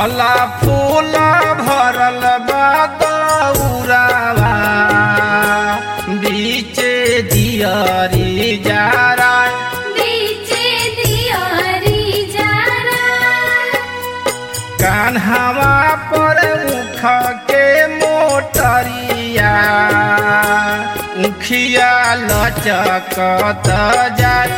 फल फूल भरल बा दौरावा बीचे दियरी जारा कान्हावा पर उख के मोटरिया उखिया लचकत जाय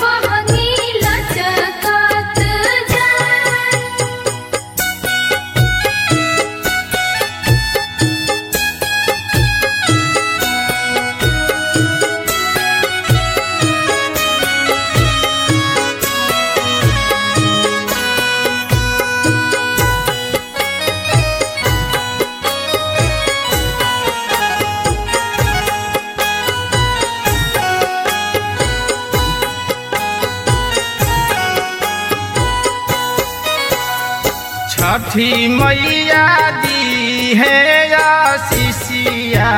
छठी मैया दी है आशीषिया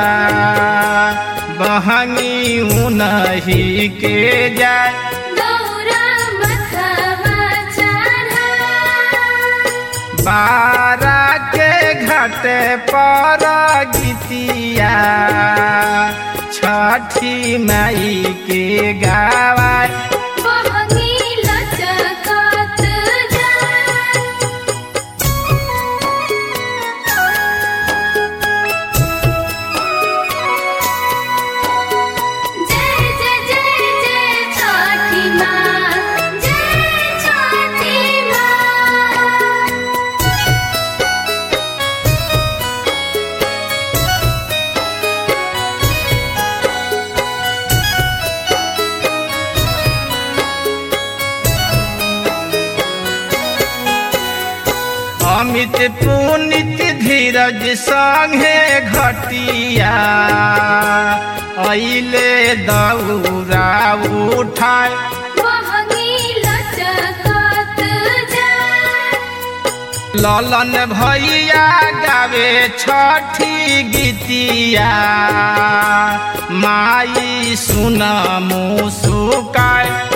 बहनी उनही के जाय बारा के घाट पर गीतिया छठी माई के गावाय अमित पुनित धीरज संगे घटिया अइले दौरा उठाय ललन भैया गावे छठी गीतिया माई सुन मुस्काय